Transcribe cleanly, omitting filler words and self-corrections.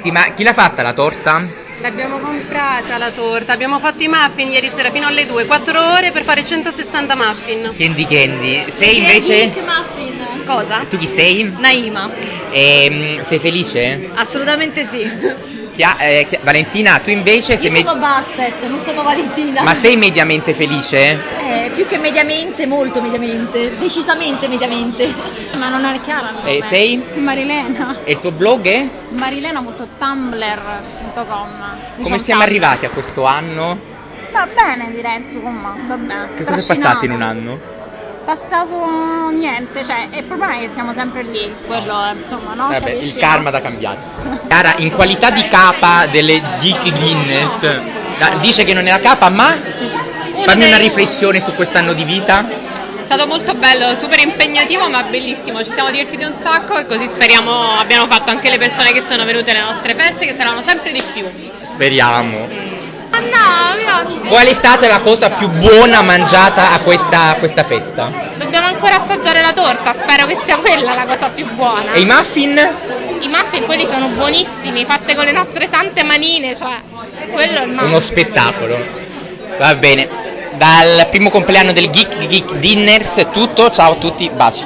Senti, ma chi l'ha fatta la torta? L'abbiamo comprata la torta, abbiamo fatto i muffin ieri sera fino alle 2, 4 ore per fare 160 muffin. Candy. Sei invece? Pink muffin. Cosa? Tu chi sei? Naima. Sei felice? Assolutamente sì. Valentina, tu invece sei Io sono Bastet, non sono Valentina. Ma sei mediamente felice? Più che mediamente, molto mediamente. Decisamente mediamente. Ma non è chiaro. Sei? Marilena. E il tuo blog è? Marilena.tumblr.com. Come siamo arrivati a questo anno? Va bene, direi, insomma, vabbè. Che cosa è passato in un anno? Passato niente, cioè, il problema è che siamo sempre lì, quello è, insomma, no? Vabbè, Capisci, il karma da cambiare. Cara, in qualità di capa delle Geek Guinness, dice che non è la capa, ma fammi una riflessione su quest'anno di vita. È stato molto bello, super impegnativo ma bellissimo, ci siamo divertiti un sacco e così speriamo abbiano fatto anche le persone che sono venute alle nostre feste, che saranno sempre di più. Speriamo. No, Qual è stata la cosa più buona mangiata a questa festa? dobbiamo ancora assaggiare la torta, spero che sia quella la cosa più buona. E i muffin? I muffin quelli sono buonissimi, fatte con le nostre sante manine, cioè quello è il muffin. Uno spettacolo. Va bene. Dal primo compleanno del Geek Dinners è tutto, ciao a tutti, baci.